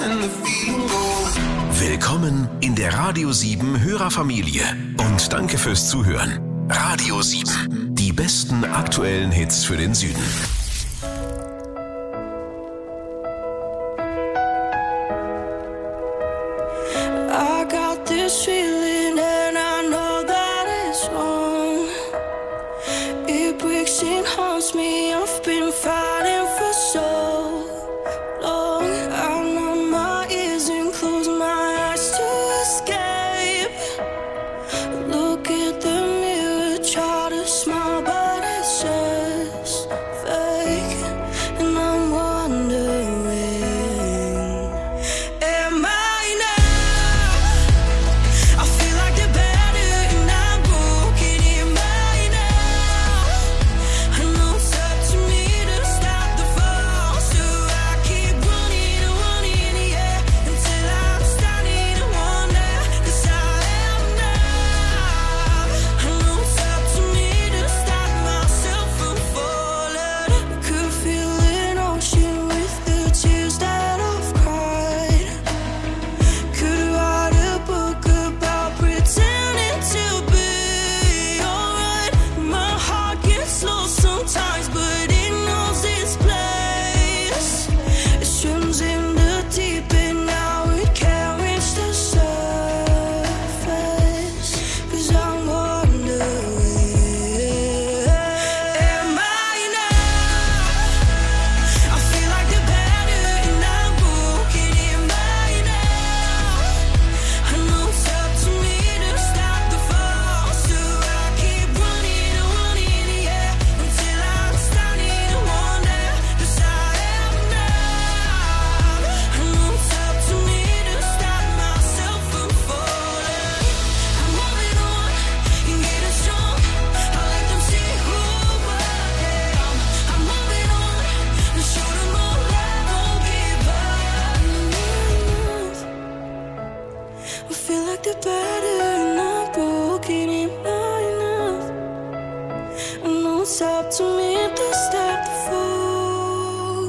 Willkommen in der Radio 7 Hörerfamilie und danke fürs Zuhören. Radio 7, die besten aktuellen Hits für den Süden. I got this feeling and I know that it's wrong. It breaks and haunts me. I've been fighting for so long. I numb my ears and close my eyes to escape. Look at the mirror, try to smile, but it's just fake. And I'm wondering, am I now? I feel like the better and I'm broken. Am I now? I know it's up to me to stop the fall, so I keep running, yeah, until I'm starting to wonder, 'cause I am now. I know it's up to me to stop myself from falling. I could feel an ocean with the tears that I've cried. Could write a book about pretending to be alright. My heart gets lost sometimes, but it knows its place. It swims in the deep and now it can't reach the surface. 'Cause I'm wondering, am I now? I feel like the better and I'm broken. Am I now? I know it's up to me to stop the fall, so I keep running, yeah, until I'm starting to wonder, 'cause I am now. I know it's up to me to stop myself from falling. I'm moving on and getting strong. I let them see who I am. I'm moving on and show them all I won't give up. I feel like the better and I'm broken. Am I enough? I know it's up to me to stop the fall.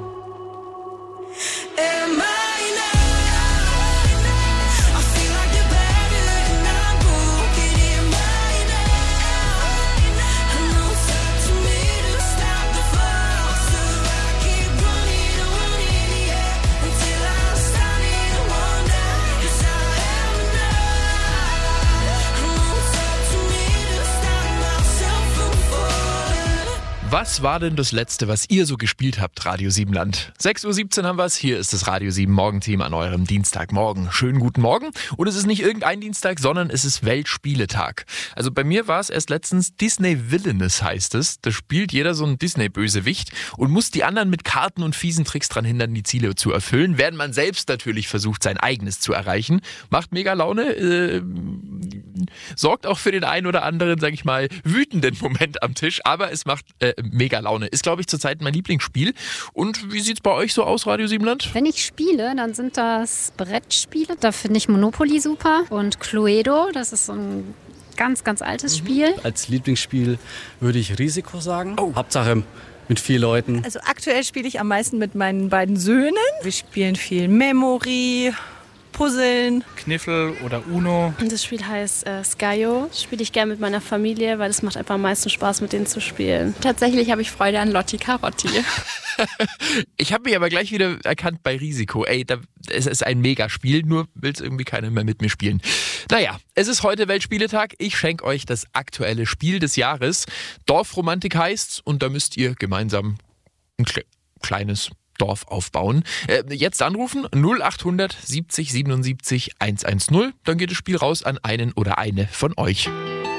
Am I now? I feel like the better and I'm broken. Am I now? I know it's up to me to stop the fall, so I keep running, yeah, until I'm starting to wonder, 'cause I am now. I know it's up to me to stop myself from falling. Was war denn das Letzte, was ihr so gespielt habt, Radio 7 Land? 6:17 Uhr haben wir es. Hier ist das Radio 7 Morgenteam an eurem Dienstagmorgen. Schönen guten Morgen. Und es ist nicht irgendein Dienstag, sondern es ist Weltspieletag. Also bei mir war es erst letztens Disney Villainous heißt es. Da spielt jeder so einen Disney-Bösewicht und muss die anderen mit Karten und fiesen Tricks dran hindern, die Ziele zu erfüllen. Während man selbst natürlich versucht, sein eigenes zu erreichen. Macht mega Laune. Sorgt auch für den einen oder anderen, sag ich mal, wütenden Moment am Tisch. Aber es macht mega Laune. Ist, glaube ich, zurzeit mein Lieblingsspiel. Und wie sieht's bei euch so aus, Radio 7 Land? Wenn ich spiele, dann sind das Brettspiele. Da finde ich Monopoly super. Und Cluedo, das ist so ein ganz, ganz altes Spiel. Als Lieblingsspiel würde ich Risiko sagen. Hauptsache mit 4 Leuten. Also aktuell spiele ich am meisten mit meinen beiden Söhnen. Wir spielen viel Memory, Puzzeln. Kniffel oder Uno. Das Spiel heißt Skyo. Das spiele ich gerne mit meiner Familie, weil es macht einfach am meisten Spaß, mit denen zu spielen. Tatsächlich habe ich Freude an Lotti Carotti. Ich habe mich aber gleich wieder erkannt bei Risiko. Ey, es ist ein Megaspiel, nur will es irgendwie keiner mehr mit mir spielen. Naja, es ist heute Weltspieletag. Ich schenke euch das aktuelle Spiel des Jahres. Dorfromantik heißt's und da müsst ihr gemeinsam ein kleines Dorf aufbauen. Jetzt anrufen 0800 70 77 110. Dann geht das Spiel raus an einen oder eine von euch.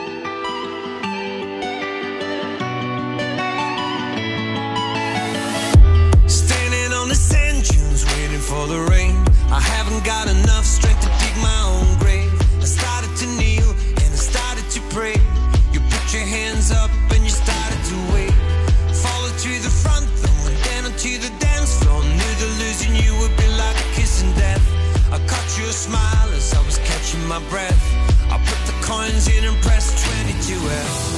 Standing on the sand dunes waiting for the rain. I haven't got enough strength to dig my own grave. I started to kneel and I started to pray. You put your hands up and you started to wait. Followed to the front door and then onto the dance floor. Knew that losing you would be like a kiss in death. I caught you a smile as I was catching my breath. I put the coins in and pressed 22F.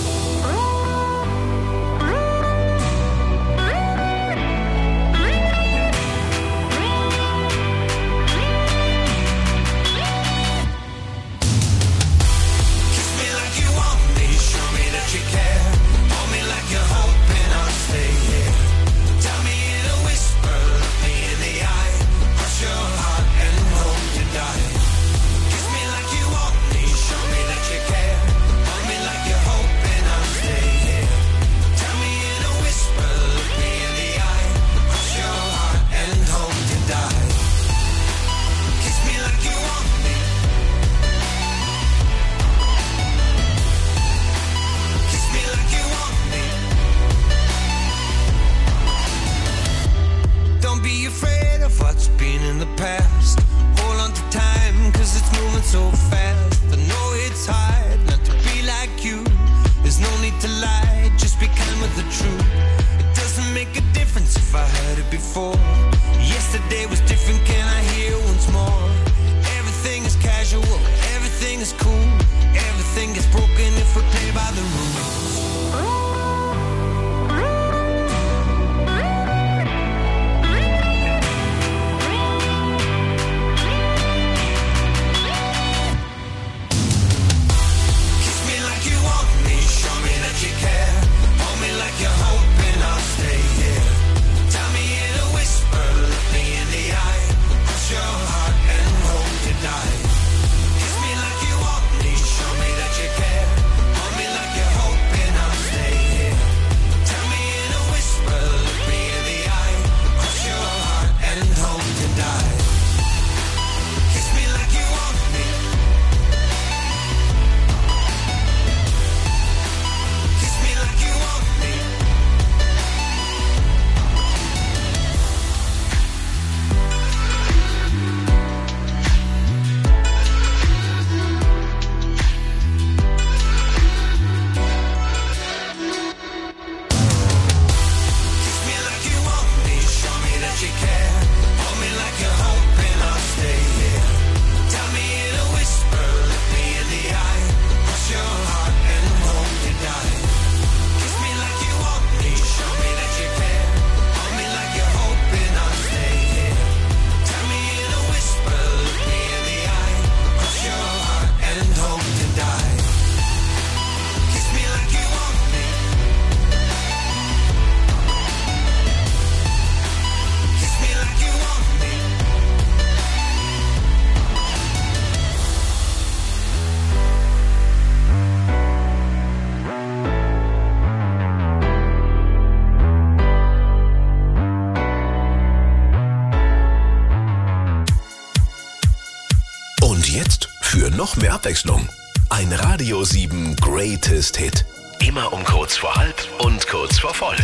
jetzt für noch mehr Abwechslung ein Radio 7 Greatest Hit. Immer um kurz vor halb und kurz vor voll.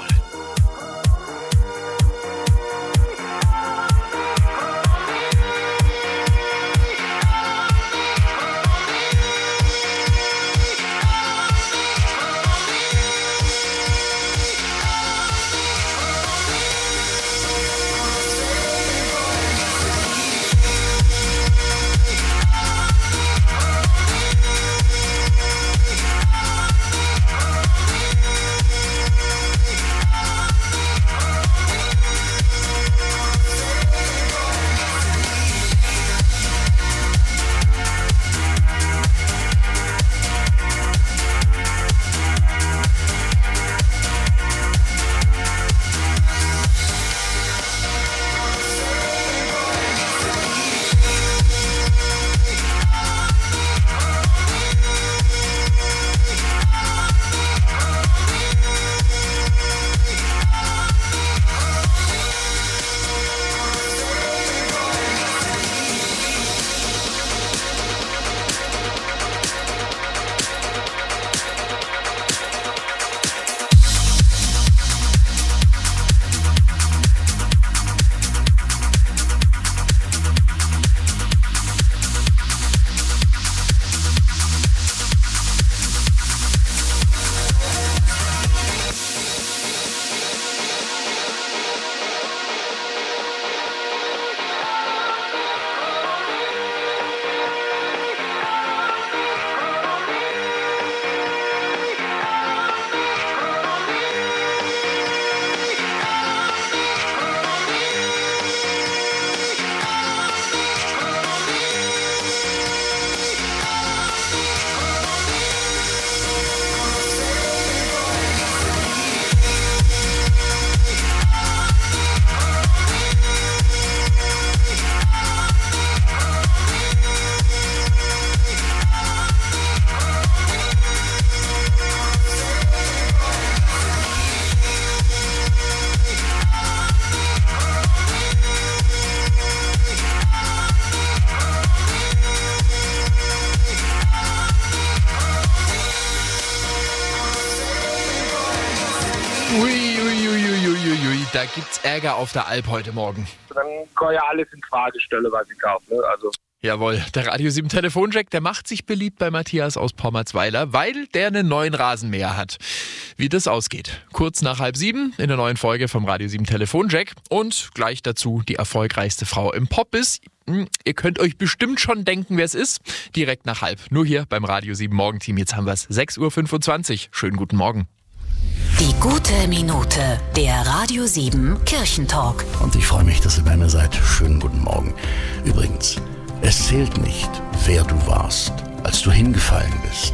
Da gibt's Ärger auf der Alp heute Morgen. Dann kann ja alles in Frage stellen, was ich kaufe. Ne? Also. Jawohl, der Radio 7 Telefonjack, der macht sich beliebt bei Matthias aus Pommerzweiler, weil der einen neuen Rasenmäher hat. Wie das ausgeht, kurz nach 6:30 in der neuen Folge vom Radio 7 Telefonjack und gleich dazu die erfolgreichste Frau im Pop ist. Ihr könnt euch bestimmt schon denken, wer es ist. Direkt nach 6:30, nur hier beim Radio 7 Morgenteam. Jetzt haben wir es 6:25 Uhr. Schönen guten Morgen. Die gute Minute, der Radio 7 Kirchentalk. Und ich freue mich, dass ihr bei mir seid. Schönen guten Morgen. Übrigens, es zählt nicht, wer du warst, als du hingefallen bist.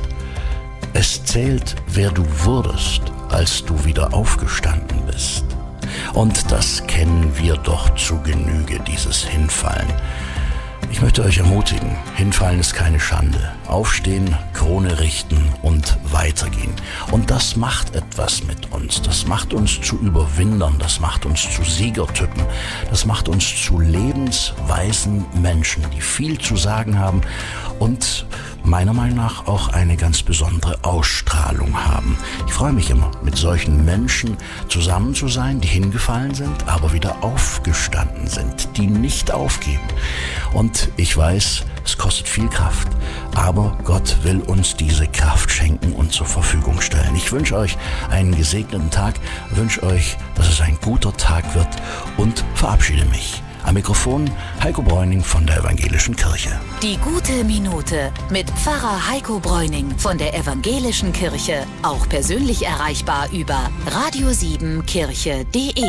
Es zählt, wer du wurdest, als du wieder aufgestanden bist. Und das kennen wir doch zu Genüge, dieses Hinfallen. Ich möchte euch ermutigen, hinfallen ist keine Schande. Aufstehen, Krone richten und weitergehen. Und das macht etwas mit uns. Das macht uns zu Überwindern, das macht uns zu Siegertypen. Das macht uns zu lebensweisen Menschen, die viel zu sagen haben und meiner Meinung nach auch eine ganz besondere Ausstrahlung haben. Ich freue mich immer, mit solchen Menschen zusammen zu sein, die hingefallen sind, aber wieder aufgestanden sind, die nicht aufgeben. Und ich weiß, es kostet viel Kraft, aber Gott will uns diese Kraft schenken und zur Verfügung stellen. Ich wünsche euch einen gesegneten Tag, wünsche euch, dass es ein guter Tag wird und verabschiede mich. Am Mikrofon Heiko Bräuning von der Evangelischen Kirche. Die gute Minute mit Pfarrer Heiko Bräuning von der Evangelischen Kirche. Auch persönlich erreichbar über radio7kirche.de.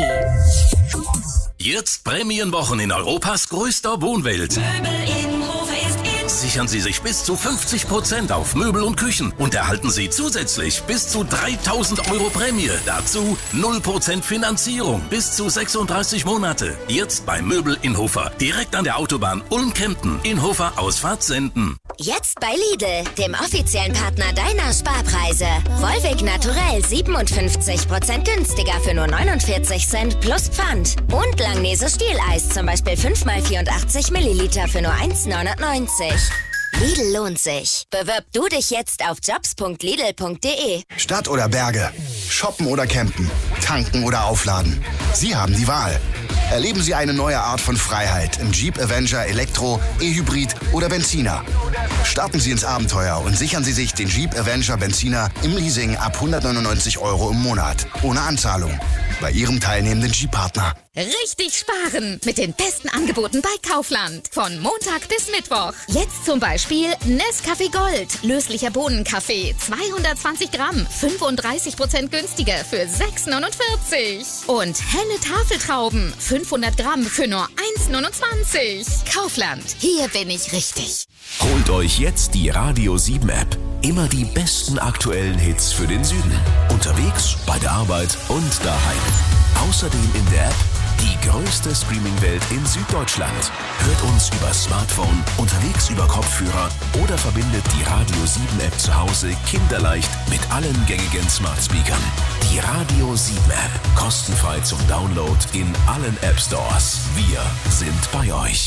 Jetzt Prämienwochen in Europas größter Wohnwelt. Sichern Sie sich bis zu 50% auf Möbel und Küchen und erhalten Sie zusätzlich bis zu 3.000 € Prämie. Dazu 0% Finanzierung bis zu 36 Monate. Jetzt bei Möbel in Hofer, direkt an der Autobahn Ulm-Kempten. In Hofer Ausfahrt Senden. Jetzt bei Lidl, dem offiziellen Partner deiner Sparpreise. Volvic Naturell 57% günstiger für nur 49 Cent plus Pfand. Und Langnese Stieleis, zum Beispiel 5x84 Milliliter für nur 1,99. Lidl lohnt sich. Bewirb du dich jetzt auf jobs.lidl.de. Stadt oder Berge, shoppen oder campen, tanken oder aufladen. Sie haben die Wahl. Erleben Sie eine neue Art von Freiheit im Jeep Avenger Elektro, E-Hybrid oder Benziner. Starten Sie ins Abenteuer und sichern Sie sich den Jeep Avenger Benziner im Leasing ab 199 € im Monat. Ohne Anzahlung. Bei Ihrem teilnehmenden Jeep-Partner. Richtig sparen mit den besten Angeboten bei Kaufland. Von Montag bis Mittwoch. Jetzt zum Beispiel Nescafé Gold. Löslicher Bohnenkaffee. 220 Gramm. 35% günstiger für 6,49. Und helle Tafeltrauben. 500 Gramm für nur 1,29. Kaufland. Hier bin ich richtig. Holt euch jetzt die Radio 7 App. Immer die besten aktuellen Hits für den Süden. Unterwegs, bei der Arbeit und daheim. Außerdem in der App die größte Streaming-Welt in Süddeutschland. Hört uns über Smartphone, unterwegs über Kopfhörer oder verbindet die Radio 7 App zu Hause kinderleicht mit allen gängigen Smart-Speakern. Die Radio 7 App. Kostenfrei zum Download in allen App Stores. Wir sind bei euch.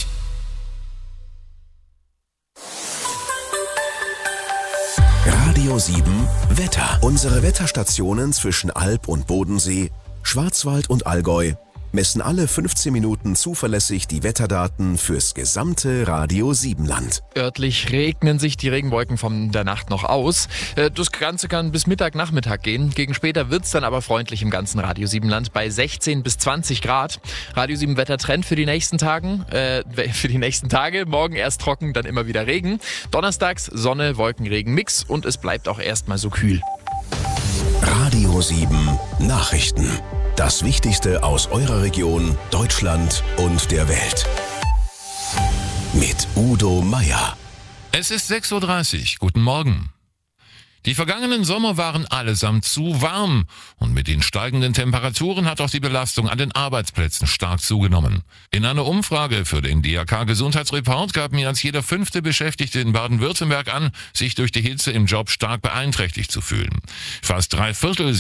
Radio 7 Wetter. Unsere Wetterstationen zwischen Alb und Bodensee, Schwarzwald und Allgäu messen alle 15 Minuten zuverlässig die Wetterdaten fürs gesamte Radio 7 Land. Örtlich regnen sich die Regenwolken von der Nacht noch aus. Das Ganze kann bis Nachmittag gehen. Gegen später wird es dann aber freundlich im ganzen Radio 7 Land bei 16 bis 20 Grad. Radio 7 Wettertrend für die nächsten Tage. Morgen erst trocken, dann immer wieder Regen. Donnerstags Sonne, Wolken, Regen, Mix und es bleibt auch erstmal so kühl. Radio 7 Nachrichten. Das Wichtigste aus eurer Region, Deutschland und der Welt. Mit Udo Meier. Es ist 6:30 Uhr. Guten Morgen. Die vergangenen Sommer waren allesamt zu warm und mit den steigenden Temperaturen hat auch die Belastung an den Arbeitsplätzen stark zugenommen. In einer Umfrage für den DRK Gesundheitsreport gab mehr als jeder 5. Beschäftigte in Baden-Württemberg an, sich durch die Hitze im Job stark beeinträchtigt zu fühlen. Fast 3/4